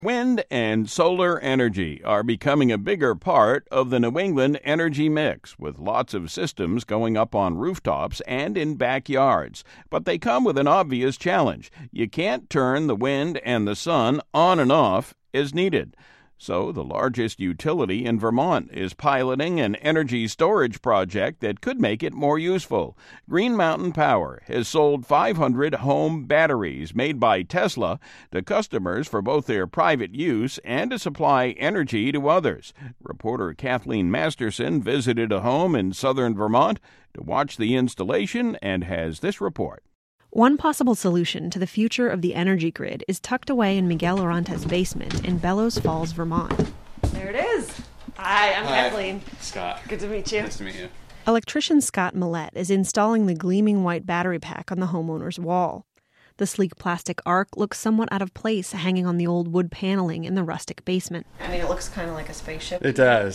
Wind and solar energy are becoming a bigger part of the New England energy mix, with lots of systems going up on rooftops and in backyards. But they come with an obvious challenge. You can't turn the wind and the sun on and off as needed. So the largest utility in Vermont is piloting an energy storage project that could make it more useful. Green Mountain Power has sold 500 home batteries made by Tesla to customers for both their private use and to supply energy to others. Reporter Kathleen Masterson visited a home in southern Vermont to watch the installation and has this report. One possible solution to the future of the energy grid is tucked away in Miguel Orantes' basement in Bellows Falls, Vermont. There it is. Hi, I'm Kathleen. Scott. Good to meet you. Nice to meet you. Electrician Scott Millette is installing the gleaming white battery pack on the homeowner's wall. The sleek plastic arc looks somewhat out of place hanging on the old wood paneling in the rustic basement. I mean, it looks kind of like a spaceship. It does.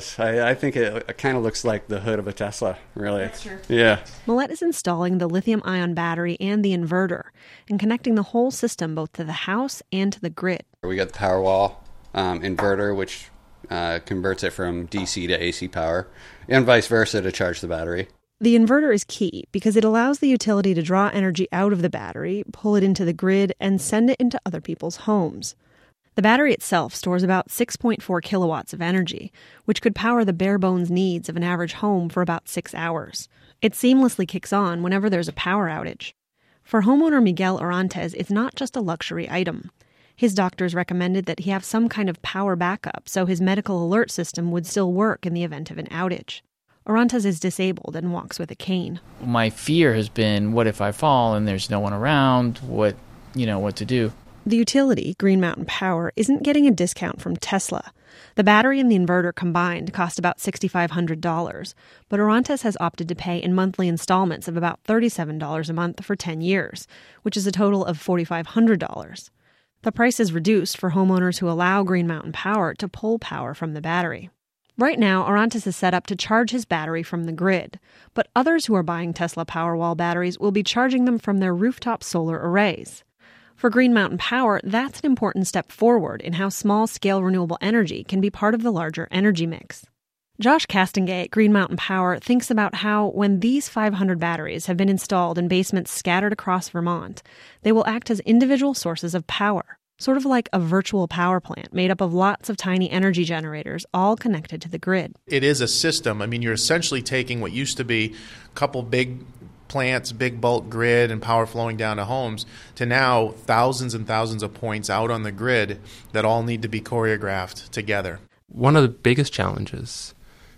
I think it kind of looks like the hood of a Tesla, really. That's true. Yeah. Millette is installing the lithium-ion battery and the inverter and connecting the whole system both to the house and to the grid. We got the Powerwall inverter, which converts it from DC to AC power, and vice versa to charge the battery. The inverter is key because it allows the utility to draw energy out of the battery, pull it into the grid, and send it into other people's homes. The battery itself stores about 6.4 kilowatts of energy, which could power the bare-bones needs of an average home for about 6 hours. It seamlessly kicks on whenever there's a power outage. For homeowner Miguel Orantes, it's not just a luxury item. His doctors recommended that he have some kind of power backup so his medical alert system would still work in the event of an outage. Orantes is disabled and walks with a cane. My fear has been, what if I fall and there's no one around? What to do? The utility, Green Mountain Power, isn't getting a discount from Tesla. The battery and the inverter combined cost about $6,500, but Orantes has opted to pay in monthly installments of about $37 a month for 10 years, which is a total of $4,500. The price is reduced for homeowners who allow Green Mountain Power to pull power from the battery. Right now, Orantes is set up to charge his battery from the grid, but others who are buying Tesla Powerwall batteries will be charging them from their rooftop solar arrays. For Green Mountain Power, that's an important step forward in how small-scale renewable energy can be part of the larger energy mix. Josh Castingay at Green Mountain Power thinks about how, when these 500 batteries have been installed in basements scattered across Vermont, they will act as individual sources of power. Sort of like a virtual power plant made up of lots of tiny energy generators all connected to the grid. It is a system. I mean, you're essentially taking what used to be a couple big plants, big bulk grid, and power flowing down to homes, to now thousands and thousands of points out on the grid that all need to be choreographed together. One of the biggest challenges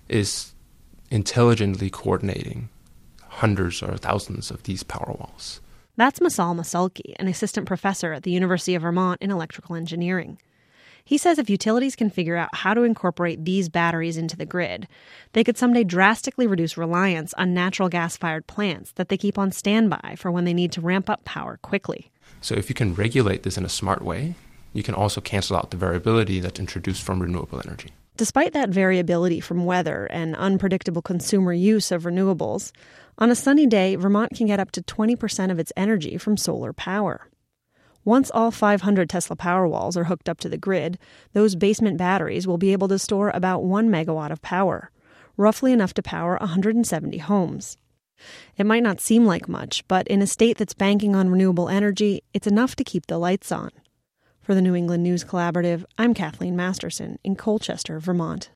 is intelligently coordinating hundreds or thousands of these power walls. That's Masal Masulki, an assistant professor at the University of Vermont in electrical engineering. He says if utilities can figure out how to incorporate these batteries into the grid, they could someday drastically reduce reliance on natural gas-fired plants that they keep on standby for when they need to ramp up power quickly. So if you can regulate this in a smart way, you can also cancel out the variability that's introduced from renewable energy. Despite that variability from weather and unpredictable consumer use of renewables, on a sunny day, Vermont can get up to 20% of its energy from solar power. Once all 500 Tesla Powerwalls are hooked up to the grid, those basement batteries will be able to store about 1 megawatt of power, roughly enough to power 170 homes. It might not seem like much, but in a state that's banking on renewable energy, it's enough to keep the lights on. For the New England News Collaborative, I'm Kathleen Masterson in Colchester, Vermont.